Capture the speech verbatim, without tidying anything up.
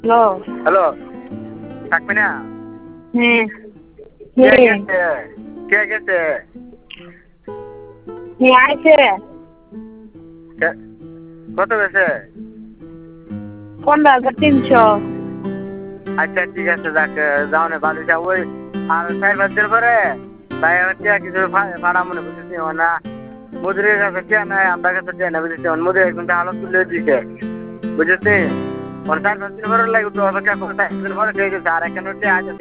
hello hello থাকবে না হ্যাঁ কে হ্যাঁ গেছে কে গেছে হ্যাঁ আইছে কে- কত গেছে পনেরো হাজার তিনশো আচ্ছা ঠিক আছে যাক যাও না ভালো যাও ওই আর চার পাঁচ দিন পরে তাই আমার টিয়া কিছু ভাড়া মনে বুঝেছি না মুদিরের কাছে টিয়া নাই আমার কাছে টিয়া না বুঝেছি মুদির কিন্তু আলো তুলে দিছে বুঝেছি চার পাঁচ দিন পরে লাগে তো অপেক্ষা করে চার দিন পরে ঠিক আছে আর এখানে টিয়া আছে